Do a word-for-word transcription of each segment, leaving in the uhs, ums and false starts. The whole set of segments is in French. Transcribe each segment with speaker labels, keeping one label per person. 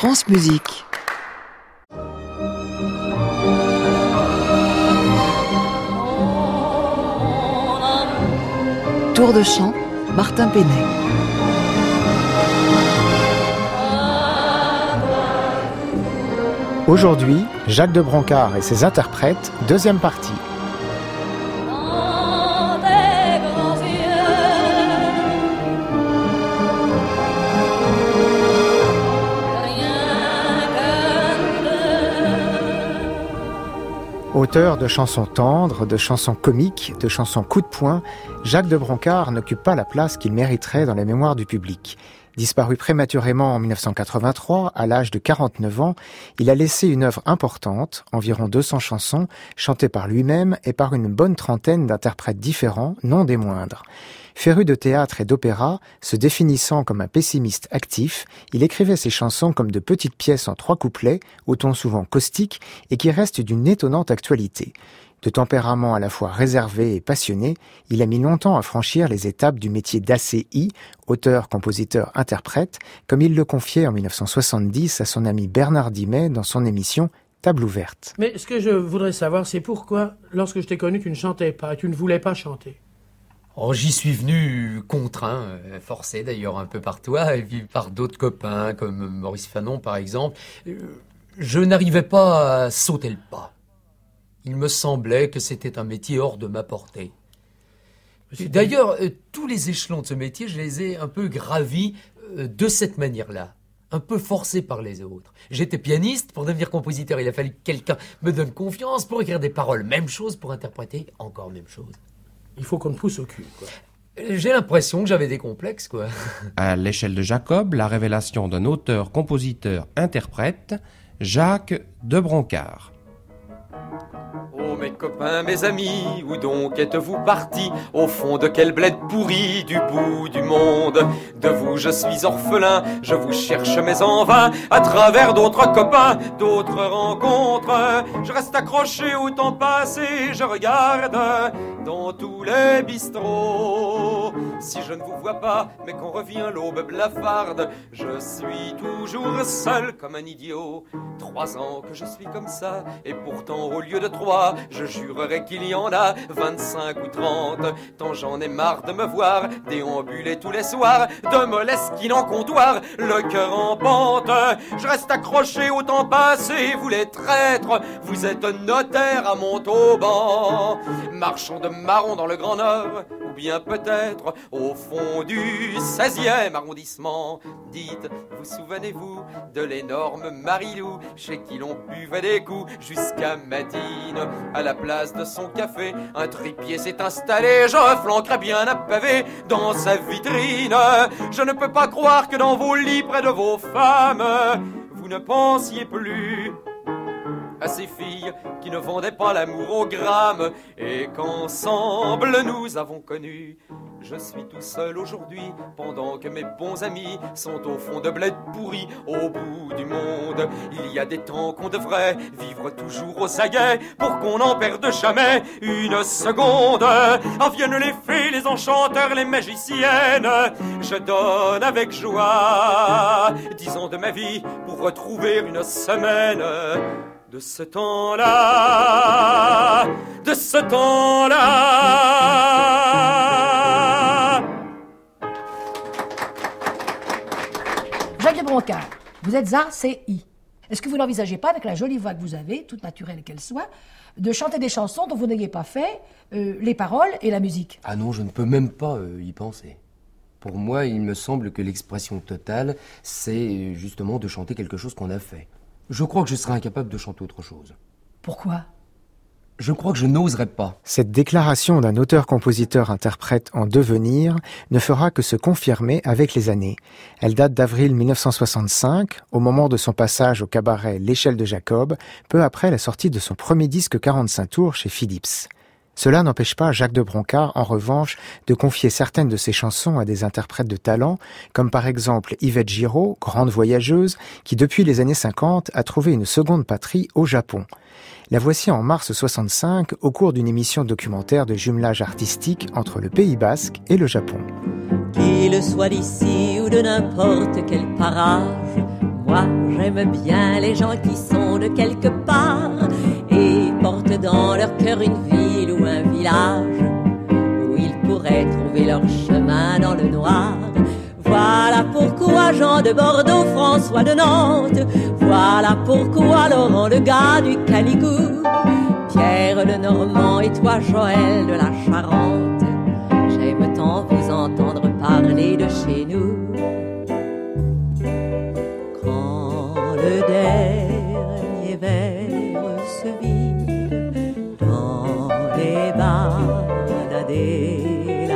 Speaker 1: France Musique. Tour de chant, Martin Penet.
Speaker 2: Aujourd'hui, Jacques de Broncard et ses interprètes, deuxième partie. Auteur de chansons tendres, de chansons comiques, de chansons coup de poing, Jacques de Broncard n'occupe pas la place qu'il mériterait dans les mémoires du public. Disparu prématurément en dix-neuf cent quatre-vingt-trois, à l'âge de quarante-neuf ans, il a laissé une œuvre importante, environ deux cents chansons, chantées par lui-même et par une bonne trentaine d'interprètes différents, non des moindres. Féru de théâtre et d'opéra, se définissant comme un pessimiste actif, il écrivait ses chansons comme de petites pièces en trois couplets, au ton souvent caustique, et qui restent d'une étonnante actualité. De tempérament à la fois réservé et passionné, il a mis longtemps à franchir les étapes du métier d'A C I, auteur, compositeur, interprète, comme il le confiait en dix-neuf cent soixante-dix à son ami Bernard Dimet dans son émission Table ouverte.
Speaker 3: Mais ce que je voudrais savoir, c'est pourquoi, lorsque je t'ai connu, tu ne chantais pas, tu ne voulais pas chanter.
Speaker 4: Oh, j'y suis venu contraint, forcé d'ailleurs un peu par toi, et puis par d'autres copains, comme Maurice Fanon par exemple. Je n'arrivais pas à sauter le pas. Il me semblait que c'était un métier hors de ma portée. D'ailleurs, tous les échelons de ce métier, je les ai un peu gravis de cette manière-là, un peu forcé par les autres. J'étais pianiste, pour devenir compositeur, il a fallu que quelqu'un me donne confiance pour écrire des paroles. Même chose pour interpréter, encore même chose.
Speaker 3: Il faut qu'on te pousse au cul, quoi.
Speaker 4: J'ai l'impression que j'avais des complexes, quoi.
Speaker 5: À l'échelle de Jacob, la révélation d'un auteur, compositeur, interprète, Jacques de Broncard.
Speaker 6: Oh mes copains, mes amis, où donc êtes-vous partis? Au fond de quel bled pourri du bout du monde? De vous je suis orphelin, je vous cherche mais en vain, à travers d'autres copains, d'autres rencontres. Je reste accroché au temps passé, je regarde dans tous les bistrots. Si je ne vous vois pas, mais qu'on revient l'aube blafarde, je suis toujours seul comme un idiot. Trois ans que je suis comme ça, et pourtant au lieu de trois, je jurerais qu'il y en a vingt-cinq ou trente. Tant j'en ai marre de me voir déambuler tous les soirs de Moleskine en comptoir, le cœur en pente. Je reste accroché au temps passé, vous les traîtres, vous êtes notaire à Montauban, marchand de marron dans le Grand Nord, ou bien peut-être au fond du seizième arrondissement. Dites, vous souvenez-vous de l'énorme Marilou, chez qui l'on buvait des coups jusqu'à matine? À la place de son café, un trépied s'est installé, je flanquerai bien un pavé dans sa vitrine. Je ne peux pas croire que dans vos lits près de vos femmes, vous ne pensiez plus à ces filles qui ne vendaient pas l'amour au gramme, et qu'ensemble nous avons connu. Je suis tout seul aujourd'hui, pendant que mes bons amis sont au fond de bled pourri, au bout du monde. Il y a des temps qu'on devrait vivre toujours au saguet, pour qu'on n'en perde jamais une seconde. En viennent les fées, les enchanteurs, les magiciennes. Je donne avec joie dix ans de ma vie pour retrouver une semaine de ce temps-là, de ce temps-là.
Speaker 7: Jacques de Broncard, vous êtes A C I. Est-ce que vous n'envisagez pas, avec la jolie voix que vous avez, toute naturelle qu'elle soit, de chanter des chansons dont vous n'ayez pas fait euh, les paroles et la musique?
Speaker 8: Ah non, je ne peux même pas euh, y penser. Pour moi, il me semble que l'expression totale, c'est justement de chanter quelque chose qu'on a fait. Je crois que je serais incapable de chanter autre chose.
Speaker 7: Pourquoi ?
Speaker 8: Je crois que je n'oserais pas.
Speaker 2: Cette déclaration d'un auteur-compositeur-interprète en devenir ne fera que se confirmer avec les années. Elle date d'avril dix-neuf cent soixante-cinq, au moment de son passage au cabaret L'Échelle de Jacob, peu après la sortie de son premier disque quarante-cinq tours chez Philips. Cela n'empêche pas Jacques de Broncard, en revanche, de confier certaines de ses chansons à des interprètes de talent, comme par exemple Yvette Giraud, grande voyageuse, qui depuis les années cinquante a trouvé une seconde patrie au Japon. La voici en mars soixante-cinq, au cours d'une émission documentaire de jumelage artistique entre le Pays Basque et le Japon.
Speaker 9: Qu'il soit d'ici ou de n'importe quel parage, Moi, j'aime bien les gens qui sont de quelque part et portent dans leur cœur une ville ou un village où ils pourraient trouver leur chemin dans le noir. Voilà pourquoi Jean de Bordeaux, François de Nantes, voilà pourquoi Laurent le gars du Canigou, Pierre le Normand et toi Joël de la Charente, j'aime tant vous entendre parler de chez nous. Quand le dernier verre se vide dans les bars d'Adélaïde,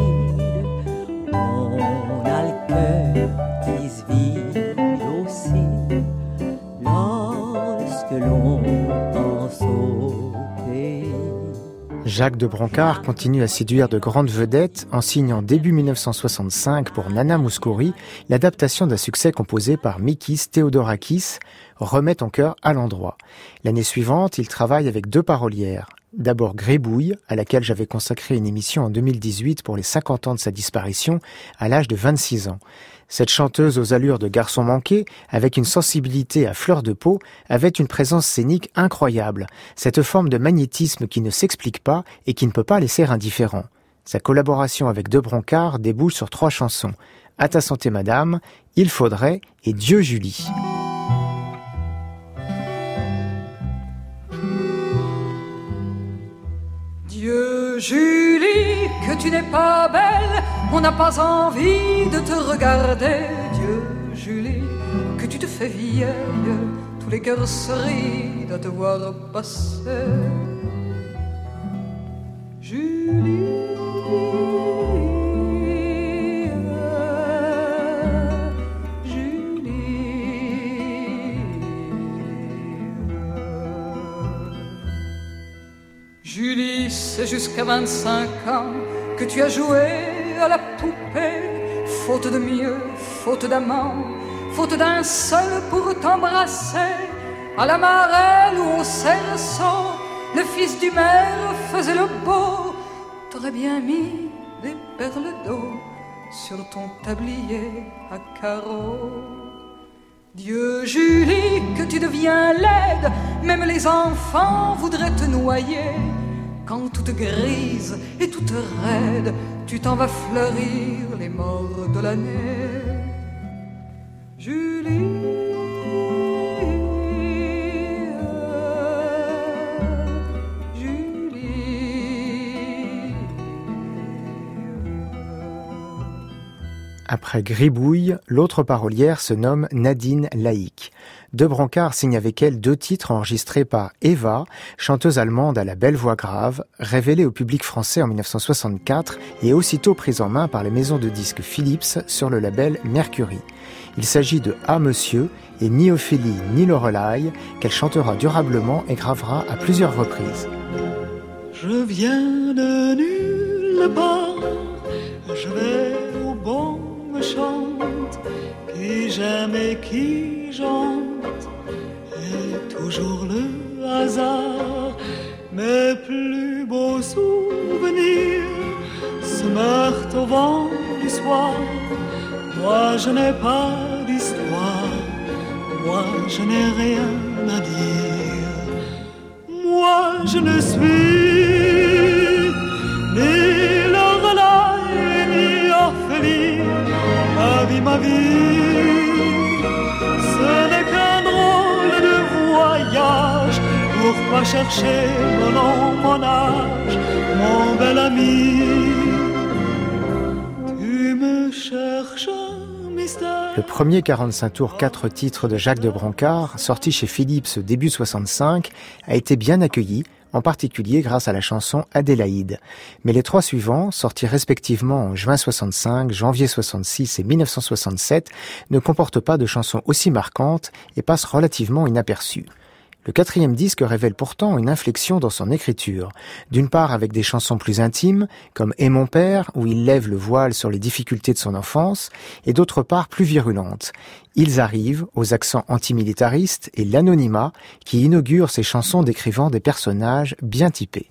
Speaker 9: on a le cœur qui se vide aussi lorsque l'on pense au pays.
Speaker 2: Jacques de Brancard continue à séduire de grandes vedettes en signant début dix-neuf cent soixante-cinq pour Nana Mouskouri l'adaptation d'un succès composé par Mikis Theodorakis, Remets ton cœur à l'endroit. L'année suivante, il travaille avec deux parolières. D'abord Grébouille, à laquelle j'avais consacré une émission en deux mille dix-huit pour les cinquante ans de sa disparition, à l'âge de vingt-six ans. Cette chanteuse aux allures de garçon manqué, avec une sensibilité à fleur de peau, avait une présence scénique incroyable, cette forme de magnétisme qui ne s'explique pas et qui ne peut pas laisser indifférent. Sa collaboration avec de Brancard débouche sur trois chansons, À ta santé madame, Il faudrait et Dieu Julie.
Speaker 10: Dieu Julie, que tu n'es pas belle, on n'a pas envie de te regarder. Dieu Julie, que tu te fais vieille, tous les cœurs se rident à te voir passer. Julie, Julie, c'est jusqu'à vingt-cinq ans que tu as joué à la poupée, faute de mieux, faute d'amant, faute d'un seul pour t'embrasser. À la marelle ou au cerceau, le fils du maire faisait le beau. T'aurais bien mis des perles d'eau sur ton tablier à carreaux. Dieu Julie, que tu deviens laide, même les enfants voudraient te noyer. Quand toute grise et toute raide, tu t'en vas fleurir les morts de l'année. Julie,
Speaker 2: Après Gribouille, l'autre parolière se nomme Nadine Laïc. De Brancard signe avec elle deux titres enregistrés par Eva, chanteuse allemande à la belle voix grave, révélée au public français en dix-neuf cent soixante-quatre et aussitôt prise en main par les maisons de disques Philips sur le label Mercury. Il s'agit de Ah Monsieur et ni Ophélie ni Lorelai, qu'elle chantera durablement et gravera à plusieurs reprises.
Speaker 10: je viens de nulle part, je vais au bon me chante, qui j'aime et qui j'hante, et toujours le hasard, mes plus beaux souvenirs se meurent au vent du soir. Moi je n'ai pas d'histoire, moi je n'ai rien à dire, moi je ne suis ni Lorelai ni Ophélie. Ma vie, ma vie, ce n'est qu'un drôle de voyage pour pas chercher mon nom, mon âge, mon bel ami. Tu me cherches un mystère.
Speaker 2: Le premier quarante-cinq tours quatre titres de Jacques de Brancard, sorti chez Philips début soixante-cinq, a été bien accueilli, en particulier grâce à la chanson Adélaïde. Mais les trois suivants, sortis respectivement en juin soixante-cinq, janvier soixante-six et dix-neuf cent soixante-sept, ne comportent pas de chansons aussi marquantes et passent relativement inaperçues. Le quatrième disque révèle pourtant une inflexion dans son écriture. D'une part avec des chansons plus intimes, comme « Et mon père » où il lève le voile sur les difficultés de son enfance, et d'autre part plus virulentes. Ils arrivent aux accents antimilitaristes et l'anonymat qui inaugure ces chansons décrivant des personnages bien typés.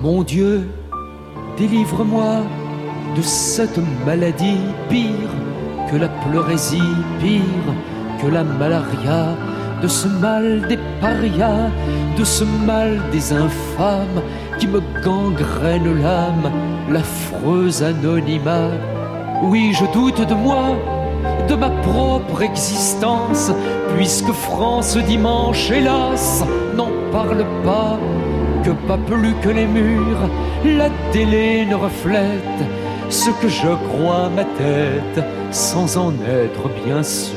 Speaker 11: Mon Dieu, délivre-moi de cette maladie pire que la pleurésie, pire que la malaria, de ce mal des parias, de ce mal des infâmes qui me gangrène l'âme, l'affreuse anonymat. Oui, je doute de moi, de ma propre existence, puisque France dimanche, hélas, n'en parle pas, que pas plus que les murs, la télé ne reflète ce que je crois à ma tête, sans en être bien sûr.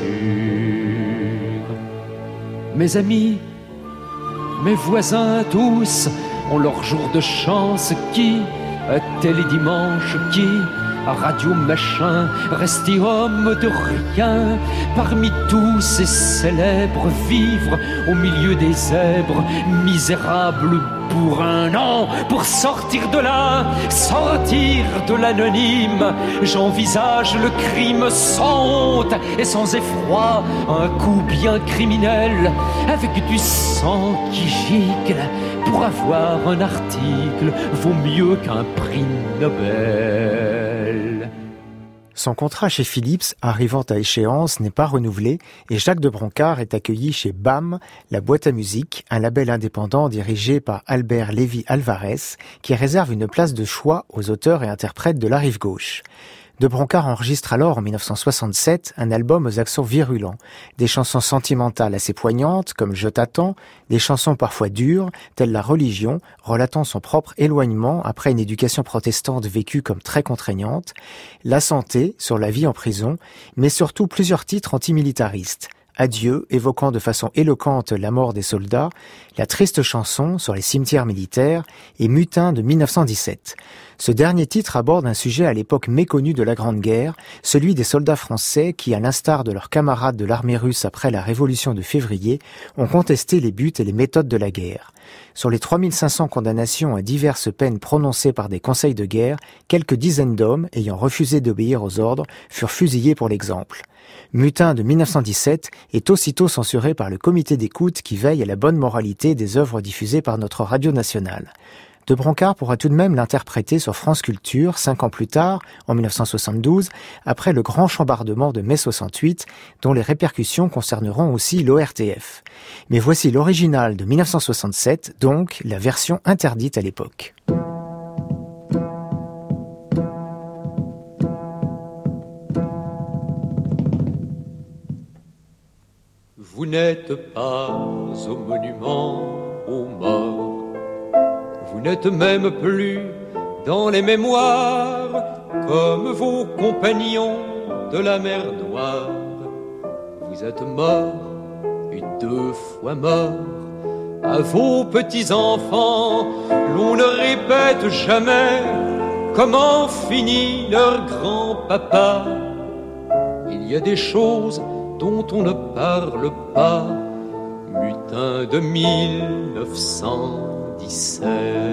Speaker 11: Mes amis, mes voisins tous ont leur jour de chance qui, à télé dimanche, qui, à radio machin, resté homme de rien, parmi tous ces célèbres, vivre au milieu des zèbres, misérables bourrins. Non, pour sortir de là, sortir de l'anonyme, j'envisage le crime sans honte et sans effroi, un coup bien criminel, avec du sang qui gicle. Pour avoir un article vaut mieux qu'un prix Nobel.
Speaker 2: Son contrat chez Philips, arrivant à échéance, n'est pas renouvelé et Jacques de Broncard est accueilli chez B A M, la boîte à musique, un label indépendant dirigé par Albert Lévy Alvarez, qui réserve une place de choix aux auteurs et interprètes de la rive gauche. De Broncard enregistre alors en dix-neuf cent soixante-sept un album aux accents virulents, des chansons sentimentales assez poignantes comme Je t'attends, des chansons parfois dures telles La religion, relatant son propre éloignement après une éducation protestante vécue comme très contraignante, La santé sur la vie en prison, mais surtout plusieurs titres antimilitaristes. Adieu, évoquant de façon éloquente la mort des soldats, la triste chanson sur les cimetières militaires et Mutin de dix-neuf cent dix-sept. Ce dernier titre aborde un sujet à l'époque méconnu de la Grande Guerre, celui des soldats français qui, à l'instar de leurs camarades de l'armée russe après la Révolution de février, ont contesté les buts et les méthodes de la guerre. Sur les trois mille cinq cents condamnations à diverses peines prononcées par des conseils de guerre, quelques dizaines d'hommes, ayant refusé d'obéir aux ordres, furent fusillés pour l'exemple. Mutin de dix-neuf cent dix-sept est aussitôt censuré par le comité d'écoute qui veille à la bonne moralité des œuvres diffusées par notre radio nationale. De Broncard pourra tout de même l'interpréter sur France Culture cinq ans plus tard, en dix-neuf cent soixante-douze, après le grand chambardement de mai soixante-huit, dont les répercussions concerneront aussi l'O R T F. Mais voici l'original de dix-neuf cent soixante-sept, donc la version interdite à l'époque.
Speaker 11: Vous n'êtes pas au monument aux morts, vous n'êtes même plus dans les mémoires comme vos compagnons de la mer Noire. Vous êtes morts et deux fois morts. À vos petits-enfants, l'on ne répète jamais comment finit leur grand-papa. Il y a des choses dont on ne parle pas. Mutin de dix-neuf cent dix-sept.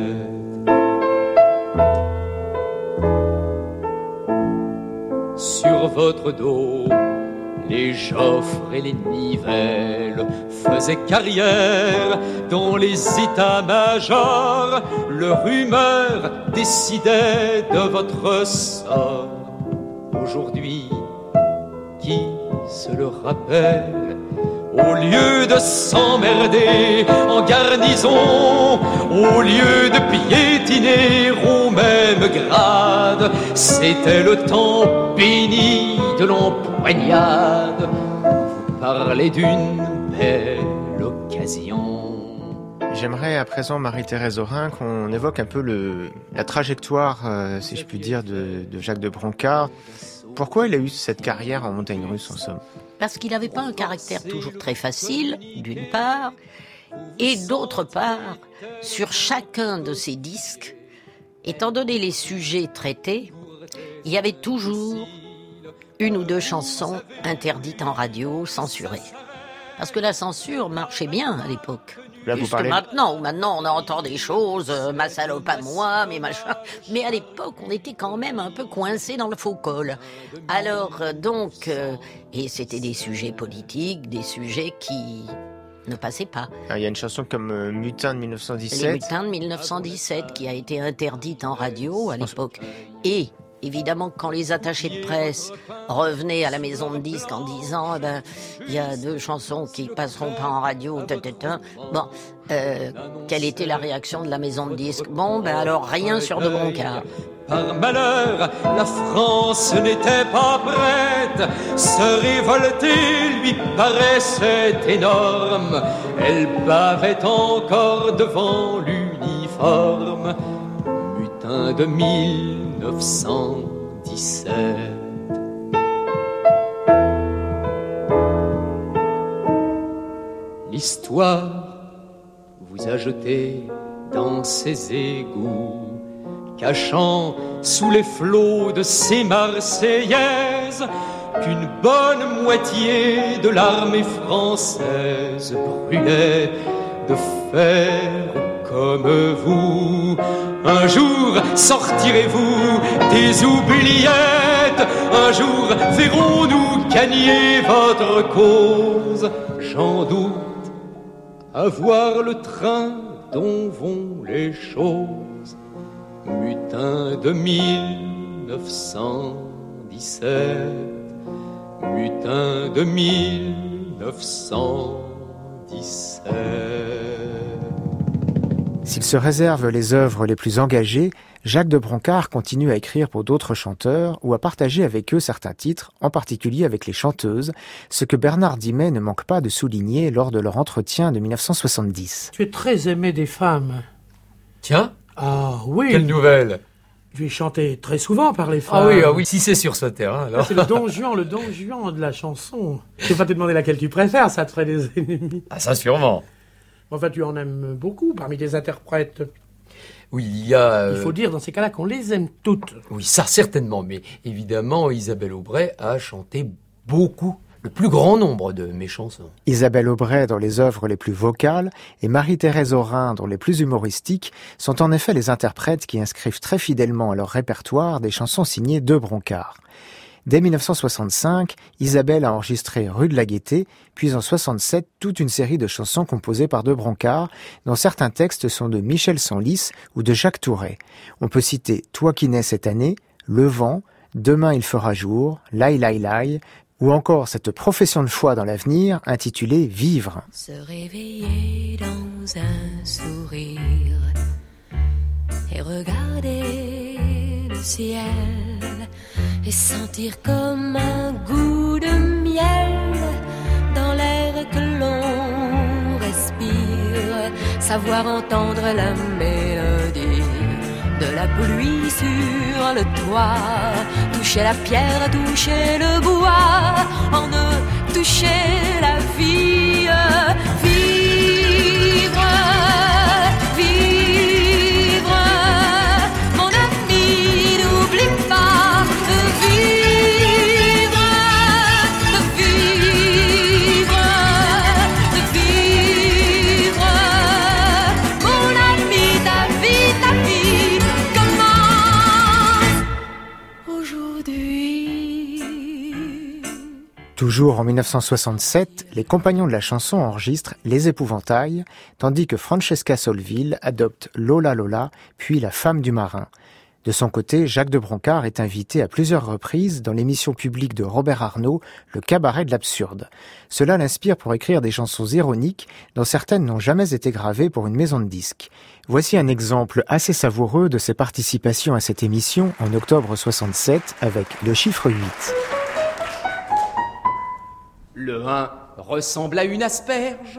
Speaker 11: Sur votre dos, les Joffres et les Nivelles faisaient carrière dans les états-majors. Leur humeur décidait de votre sort. Aujourd'hui, qui se le rappelle? Au lieu de s'emmerder en garnison, au lieu de piétiner au même grade, c'était le temps béni de l'empoignade. Vous parlez d'une belle occasion.
Speaker 2: J'aimerais à présent, Marie-Thérèse Aurin, qu'on évoque un peu le, la trajectoire, euh, si je puis dire, de, de Jacques de Broncard. Pourquoi il a eu cette carrière en montagne russe, en somme?
Speaker 12: Parce qu'il n'avait pas un caractère toujours très facile, d'une part, et d'autre part, sur chacun de ses disques, étant donné les sujets traités, il y avait toujours une ou deux chansons interdites en radio, censurées. Parce que la censure marchait bien à l'époque.
Speaker 2: Là, vous parlez...
Speaker 12: maintenant, où maintenant on entend des choses, euh, ma salope à moi, mes machins. Mais à l'époque, on était quand même un peu coincé dans le faux col. Alors, euh, donc, euh, et c'était des sujets politiques, des sujets qui, ne passait pas.
Speaker 2: Alors, il y a une chanson comme euh, Mutin de dix-neuf cent dix-sept.
Speaker 12: Les Mutins de dix-neuf cent dix-sept, qui a été interdite en radio à l'époque. Et évidemment, quand les attachés de presse revenaient à la maison de disques en disant, eh ben, il y a deux chansons qui passeront pas en radio, tata, bon, euh, quelle était la réaction de la maison de disques? Bon, ben alors rien sur De Broncard.
Speaker 13: Par malheur, la France n'était pas prête. Se révolter lui paraissait énorme. Elle bavait encore devant l'uniforme. Mutin de dix-neuf cent dix-sept. L'histoire vous a jeté dans ses égouts, cachant sous les flots de ces Marseillaises qu'une bonne moitié de l'armée française brûlait de faire comme vous. Un jour sortirez-vous des oubliettes, un jour verrons-nous gagner votre cause. J'en doute à voir le train dont vont les choses. Mutin de dix-neuf cent dix-sept, mutin de dix-neuf cent dix-sept.
Speaker 2: S'il se réserve les œuvres les plus engagées, Jacques de Broncard continue à écrire pour d'autres chanteurs ou à partager avec eux certains titres, en particulier avec les chanteuses, ce que Bernard Dimet ne manque pas de souligner lors de leur entretien de dix-neuf cent soixante-dix.
Speaker 3: Tu es très aimé des femmes.
Speaker 4: Tiens.
Speaker 3: Ah oui.
Speaker 4: Quelle nouvelle?
Speaker 3: Tu es chanté très souvent par les femmes.
Speaker 4: Ah oui, ah oui, si c'est sur ce terrain, alors.
Speaker 3: Ah, c'est le Don Juan, le Don Juan de la chanson. Je vais pas te demander laquelle tu préfères, ça te ferait des ennemis.
Speaker 4: Ah ça sûrement.
Speaker 3: Enfin, tu en aimes beaucoup parmi tes interprètes.
Speaker 4: Oui, il y a... Euh...
Speaker 3: Il faut dire dans ces cas-là qu'on les aime toutes.
Speaker 4: Oui, ça certainement, mais évidemment, Isabelle Aubray a chanté beaucoup, le plus grand nombre de mes chansons.
Speaker 2: Isabelle Aubray dans les œuvres les plus vocales et Marie-Thérèse Aurin dans les plus humoristiques sont en effet les interprètes qui inscrivent très fidèlement à leur répertoire des chansons signées de Broncard. Dès dix-neuf cent soixante-cinq, Isabelle a enregistré Rue de la Gaîté, puis en soixante-sept, toute une série de chansons composées par de Broncard, dont certains textes sont de Michel Senlis ou de Jacques Touret. On peut citer Toi qui nais cette année, Le vent, Demain il fera jour, Laï Laï Laï, ou encore cette profession de foi dans l'avenir intitulée Vivre.
Speaker 14: Se réveiller dans un sourire et regarder le ciel et sentir comme un goût de miel dans l'air que l'on respire, savoir entendre la mélodie de la pluie sur le toit, toucher la pierre, toucher le bois, en ne toucher la vie, vivre, vivre, mon ami, n'oublie pas de vivre, de vivre, de vivre, mon ami, ta vie, ta vie commence aujourd'hui.
Speaker 2: Toujours en dix-neuf cent soixante-sept, les compagnons de la chanson enregistrent Les Épouvantails, tandis que Francesca Solleville adopte Lola Lola, puis La Femme du Marin. De son côté, Jacques de Broncard est invité à plusieurs reprises dans l'émission publique de Robert Arnault, Le Cabaret de l'Absurde. Cela l'inspire pour écrire des chansons ironiques, dont certaines n'ont jamais été gravées pour une maison de disques. Voici un exemple assez savoureux de ses participations à cette émission en octobre soixante-sept avec le chiffre huit.
Speaker 15: Le un ressemble à une asperge.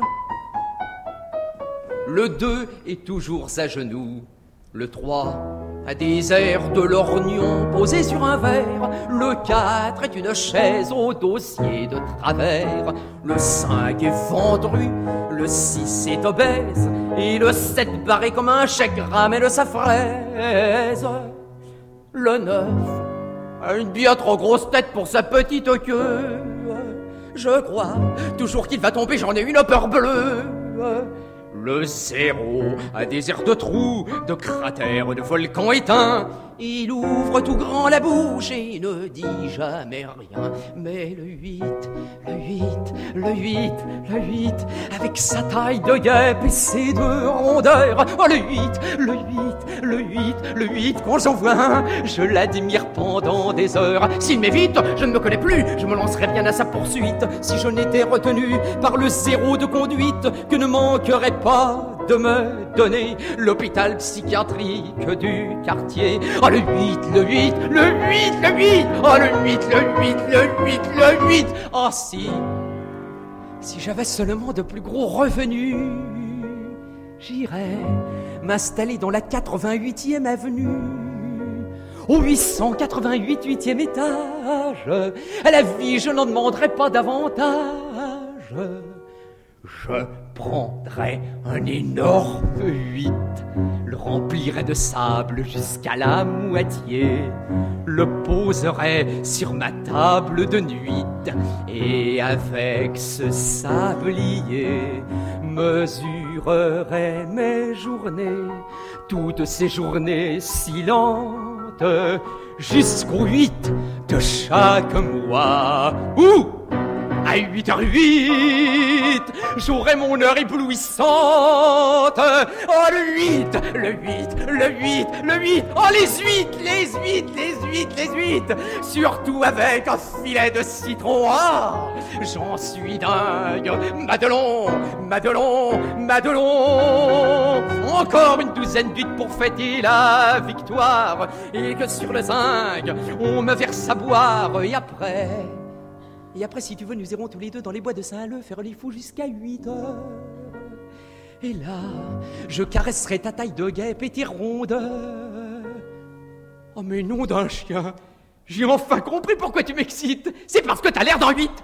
Speaker 15: Le deux est toujours à genoux. Le trois a des airs de lorgnon posés sur un verre. Le quatre est une chaise au dossier de travers. Le cinq est ventru. Le six est obèse. Et le sept barré comme un chèque ramène sa fraise. Le neuf a une bien trop grosse tête pour sa petite queue. Je crois toujours qu'il va tomber, j'en ai une peur bleue. Le zéro, un désert de trous, de cratères, de volcans éteints. Il ouvre tout grand la bouche et ne dit jamais rien. Mais le huit, le huit, le huit, le huit, avec sa taille de guêpe et ses deux rondeurs. Oh, le huit, le huit, le huit, le huit, quand j'en vois un, je l'admire pendant des heures. S'il m'évite, je ne me connais plus, je me lancerais bien à sa poursuite. Si je n'étais retenu par le zéro de conduite, que ne manquerait pas de me donner l'hôpital psychiatrique du quartier. Oh, le huit, le huit, le huit, le huit. Oh, le huit, le huit, le huit, le huit. Oh, si, si j'avais seulement de plus gros revenus, j'irais m'installer dans la quatre-vingt-huitième avenue, au huit cent quatre-vingt-huit huitième étage. À la vie, je n'en demanderais pas davantage. Je prendrais un énorme huit, le remplirais de sable jusqu'à la moitié, le poserais sur ma table de nuit, et avec ce sablier mesurerais mes journées, toutes ces journées si lentes, jusqu'au huit de chaque mois. Ouh! À huit heures huit, j'aurai mon heure éblouissante. Oh, le huit, le huit, le huit, le huit. Oh, les huit, les huit, les huit, les huit. Surtout avec un filet de citron. Ah, j'en suis dingue. Madelon, Madelon, Madelon. Encore une douzaine d'huîtres pour fêter la victoire. Et que sur le zinc, on me verse à boire. Et après... Et après, si tu veux, nous irons tous les deux dans les bois de Saint-Leu faire les fous jusqu'à huit heures. Et là, je caresserai ta taille de guêpe et tes rondeurs. Oh, mais nom d'un chien, j'ai enfin compris pourquoi tu m'excites. C'est parce que t'as l'air d'un huit.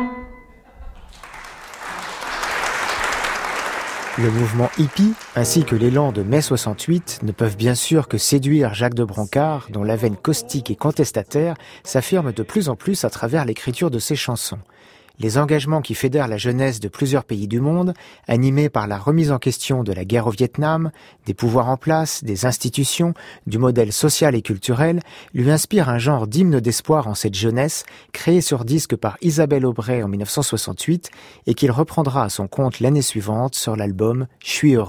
Speaker 2: Le mouvement hippie, ainsi que l'élan de mai soixante-huit, ne peuvent bien sûr que séduire Jacques de Brancard, dont la veine caustique et contestataire s'affirme de plus en plus à travers l'écriture de ses chansons. Les engagements qui fédèrent la jeunesse de plusieurs pays du monde, animés par la remise en question de la guerre au Vietnam, des pouvoirs en place, des institutions, du modèle social et culturel, lui inspirent un genre d'hymne d'espoir en cette jeunesse, créé sur disque par Isabelle Aubray en dix-neuf cent soixante-huit, et qu'il reprendra à son compte l'année suivante sur l'album « Je suis heureux ».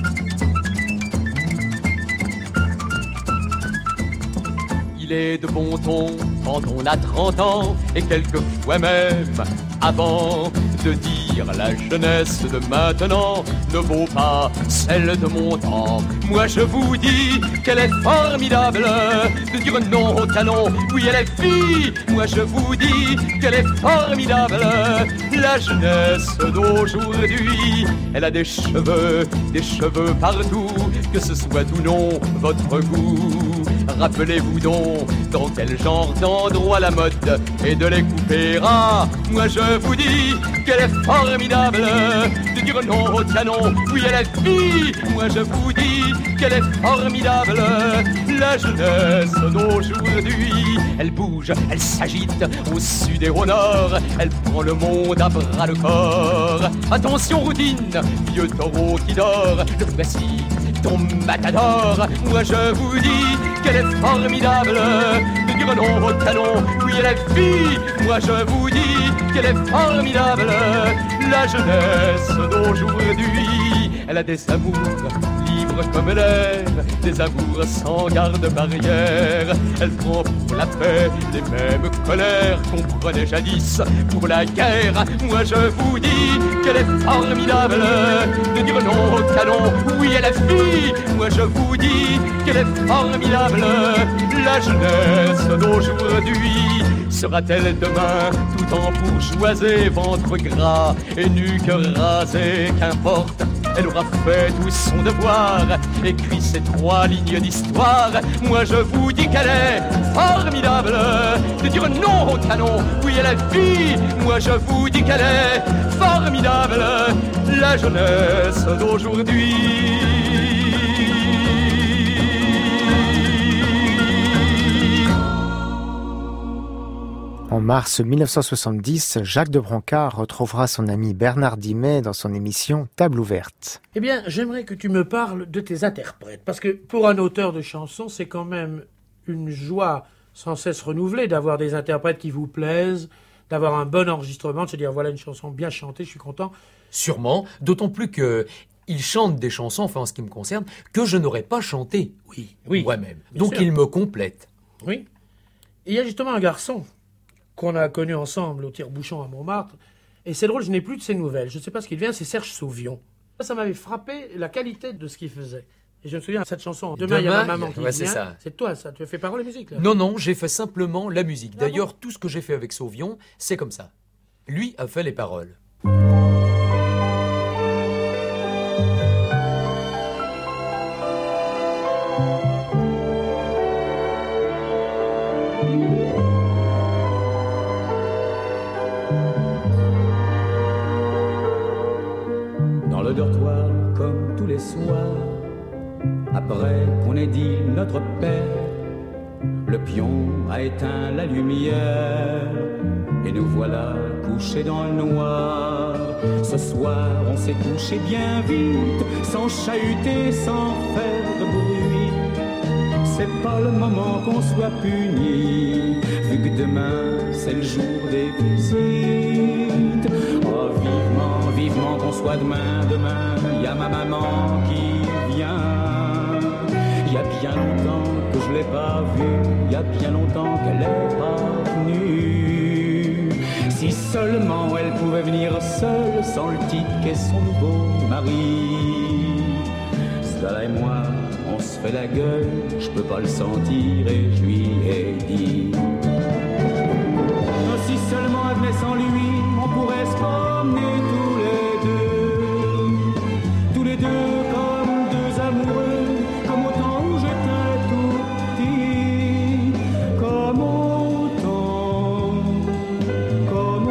Speaker 15: Il est de bon ton quand on a trente ans et quelquefois même avant de dire la jeunesse de maintenant ne vaut pas celle de mon temps. Moi je vous dis qu'elle est formidable, de dire non au canon, oui elle est fille. Moi je vous dis qu'elle est formidable, la jeunesse d'aujourd'hui. Elle a des cheveux, des cheveux partout, que ce soit ou non votre goût. Rappelez-vous donc dans quel genre d'endroit la mode est de les couper. Ah, moi je vous dis qu'elle est formidable, de dire non au canon, oui elle est fille. Moi je vous dis qu'elle est formidable, la jeunesse d'aujourd'hui. Elle bouge, elle s'agite au sud et au nord, elle prend le monde à bras le corps. Attention routine, vieux taureau qui dort, le voici ton matador. Moi je vous dis qu'elle est formidable, de dire non au canon, oui elle est fille. Moi je vous dis qu'elle est formidable, la jeunesse d'aujourd'hui. Elle a des amours libres comme l'air, des amours sans garde-barrière. Elle prend pour la paix les mêmes colères qu'on prenait jadis pour la guerre. Moi je vous dis qu'elle est formidable, de dire non au canon, oui elle est fille. Moi je vous dis qu'elle est formidable, la jeunesse d'aujourd'hui. Sera-t-elle demain tout en bourgeoisie, ventre gras et nuque rasée? Qu'importe, elle aura fait tout son devoir, écrit ces trois lignes d'histoire. Moi je vous dis qu'elle est formidable, de dire non au canon, oui elle est fille. Moi je vous dis qu'elle est formidable, la jeunesse d'aujourd'hui.
Speaker 2: En mars mille neuf cent soixante-dix, Jacques de Brancard retrouvera son ami Bernard Dimet dans son émission Table ouverte.
Speaker 3: Eh bien, j'aimerais que tu me parles de tes interprètes, parce que pour un auteur de chansons, c'est quand même une joie sans cesse renouvelée d'avoir des interprètes qui vous plaisent, d'avoir un bon enregistrement, de se dire voilà une chanson bien chantée, je suis content.
Speaker 4: Sûrement, d'autant plus que il chante des chansons, enfin en ce qui me concerne, que je n'aurais pas chanté
Speaker 3: oui, oui,
Speaker 4: moi-même.
Speaker 3: Bien
Speaker 4: Donc
Speaker 3: sûr.
Speaker 4: il me complète.
Speaker 3: Oui. Et il y a justement un garçon qu'on a connu ensemble au tire-bouchon à Montmartre. Et c'est drôle, je n'ai plus de ses nouvelles. Je ne sais pas ce qu'il devient, c'est Serge Sauvion. Ça m'avait frappé la qualité de ce qu'il faisait. Et je me souviens de cette chanson. Demain, il y a ma maman qui
Speaker 4: ouais,
Speaker 3: vient.
Speaker 4: c'est ça.
Speaker 3: C'est toi, ça. Tu as fait parole et musique, là.
Speaker 4: Non, non, j'ai fait simplement la musique.
Speaker 3: Ah
Speaker 4: D'ailleurs, bon tout ce que j'ai fait avec Sauvion, c'est comme ça. Lui a fait les paroles.
Speaker 16: Dans le dortoir, comme tous les soirs, après qu'on ait dit notre Père, le pion a éteint la lumière et nous voilà couchés dans le noir. Ce soir, on s'est couché bien vite, sans chahuter, sans faire de bruit. C'est pas le moment qu'on soit puni, vu que demain c'est le jour des visites. Oh, vivement, vivement qu'on soit demain, demain, y a ma maman qui vient. Y a bien longtemps que je l'ai pas vue, y a bien longtemps qu'elle est pas venue. Si seulement elle pouvait venir seule, sans le tic et son nouveau mari. Cela et moi, on se fait la gueule, je peux pas le sentir et je lui ai dit. Si seulement elle venait sans lui, on pourrait se promener tous les deux. Tous les deux comme deux amoureux, comme au temps où j'étais tout petit. Comme autant, comme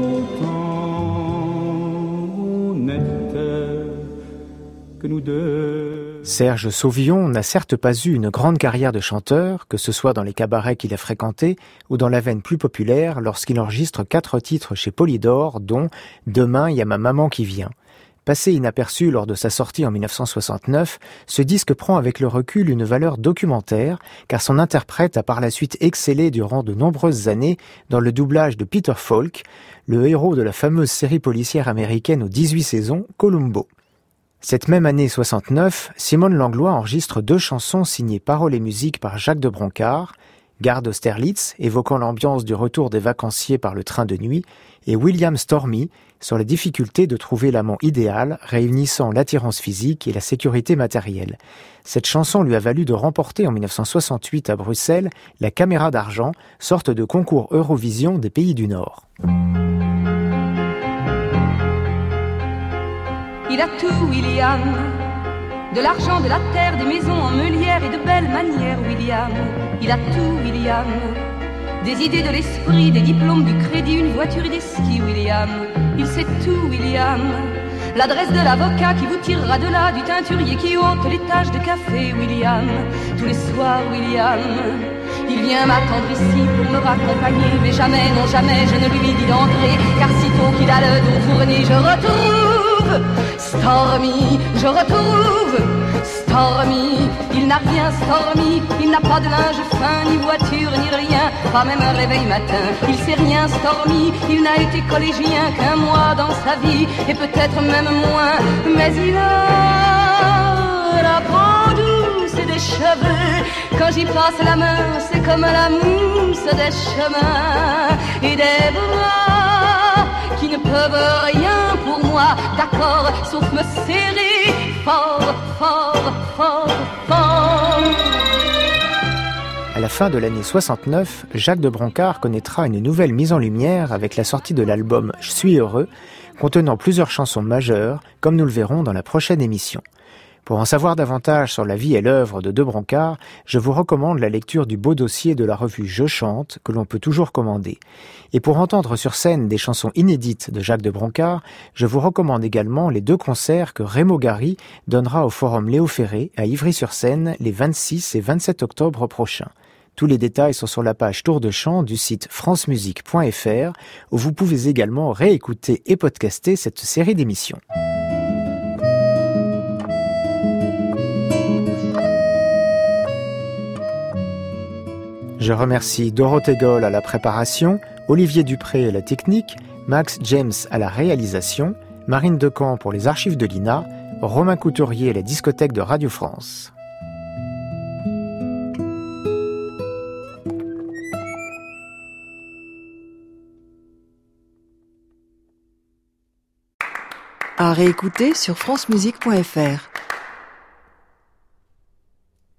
Speaker 16: autant, on n'était que nous deux.
Speaker 2: Serge Sauvion n'a certes pas eu une grande carrière de chanteur, que ce soit dans les cabarets qu'il a fréquentés ou dans la veine plus populaire lorsqu'il enregistre quatre titres chez Polydor, dont « Demain, il y a ma maman qui vient ». Passé inaperçu lors de sa sortie en mille neuf cent soixante-neuf, ce disque prend avec le recul une valeur documentaire, car son interprète a par la suite excellé durant de nombreuses années dans le doublage de Peter Falk, le héros de la fameuse série policière américaine aux dix-huit saisons, Columbo. Cette même année soixante-neuf, Simone Langlois enregistre deux chansons signées paroles et musique par Jacques de Brancard, Gare d'Austerlitz, évoquant l'ambiance du retour des vacanciers par le train de nuit, et William Stormy, sur la difficulté de trouver l'amant idéal, réunissant l'attirance physique et la sécurité matérielle. Cette chanson lui a valu de remporter en mille neuf cent soixante-huit à Bruxelles la Caméra d'argent, sorte de concours Eurovision des pays du Nord.
Speaker 17: Il a tout, William. De l'argent, de la terre, des maisons en meulière et de belles manières, William. Il a tout, William. Des idées, de l'esprit, des diplômes, du crédit, une voiture et des skis, William. Il sait tout, William. L'adresse de l'avocat qui vous tirera de là, du teinturier qui ôte les taches de café, William. Tous les soirs, William. Il vient m'attendre ici pour me raccompagner, mais jamais, non jamais, je ne lui dis d'entrer, car sitôt qu'il a le dos tourné, je retrouve Stormy, je retrouve Stormy. Il n'a rien, Stormy, il n'a pas de linge fin, ni voiture, ni rien, pas même un réveil matin. Il sait rien, Stormy, il n'a été collégien qu'un mois dans sa vie, et peut-être même moins, mais il a la peau douce des cheveux. Quand j'y passe la main, c'est comme la mousse des chemins et des bras qui ne peuvent rien pour moi, d'accord, sauf me serrer fort, fort, fort, fort.
Speaker 2: À la fin de l'année soixante-neuf, Jacques de Brancard connaîtra une nouvelle mise en lumière avec la sortie de l'album « Je suis heureux », contenant plusieurs chansons majeures, comme nous le verrons dans la prochaine émission. Pour en savoir davantage sur la vie et l'œuvre de De Brancard, je vous recommande la lecture du beau dossier de la revue Je chante, que l'on peut toujours commander. Et pour entendre sur scène des chansons inédites de Jacques de Brancard, je vous recommande également les deux concerts que Raymond Gary donnera au Forum Léo Ferré à Ivry-sur-Seine les vingt-six et vingt-sept octobre prochains. Tous les détails sont sur la page Tour de chant du site france musique point f r, où vous pouvez également réécouter et podcaster cette série d'émissions. Je remercie Dorothée Goll à la préparation, Olivier Dupré à la technique, Max James à la réalisation, Marine Decamp pour les archives de l'I N A, Romain Couturier à la discothèque de Radio France.
Speaker 1: À réécouter sur france musique point f r.